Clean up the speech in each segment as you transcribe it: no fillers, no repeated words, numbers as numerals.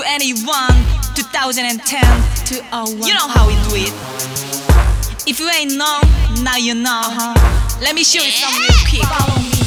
21, 2010, 201. You know how we do it. If you ain't know, now you know. Let me show you something real quick. Follow me.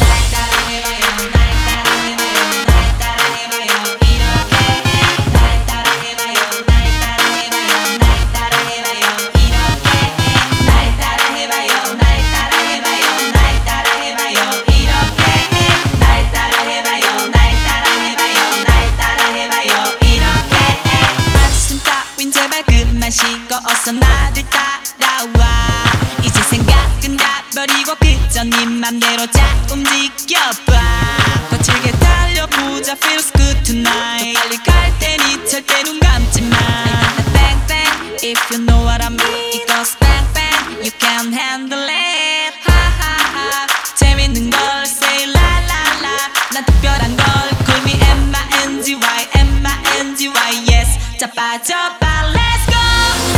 쉬고 어서 나를 따라와. 이제 생각은 다 버리고 그저 네 맘대로 자 움직여봐. 거칠게 달려보자. Feels good tonight. 더 빨리 갈 테니 절대 눈 감지 마. Bang bang if you know what I mean. It goes bang bang you can't handle it. 하하하 재밌는 걸 say la la la. 난 특별한 걸 call me M-I-N-G-Y M-I-N-G-Y yes. 자 빠져봐. Let's go.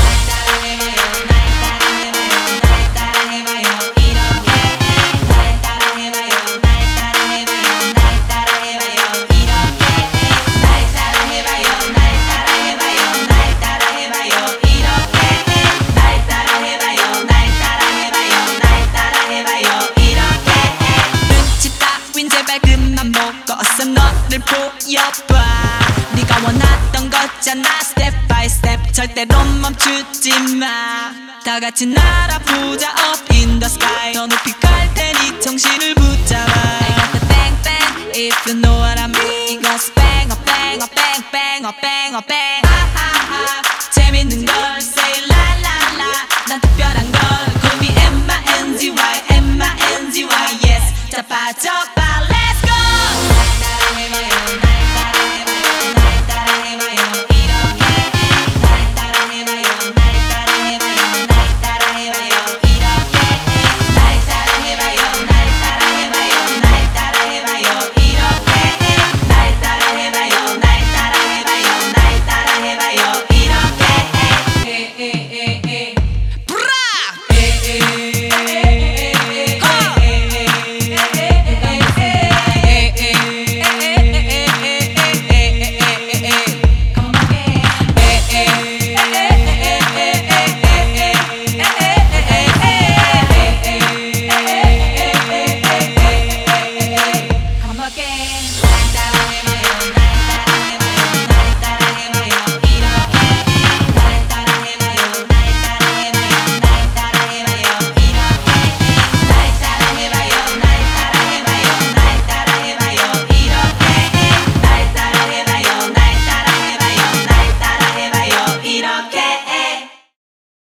그만 보고 어서 너를 보여봐. 네가 원하던 거잖아. Step by step 절대로 멈추지 마. 다 같이 날아보자. Up in the sky. 더 높이 갈 테니 정신을 붙잡아. I got the bang bang if you know what I mean. It goes bang up bang up bang bang up bang up bang. 하하하 재밌는 걸 say la la la. 난 특별한 걸 call me M-I-N-G-Y M-I-N-G-Y yes. 자 빠져.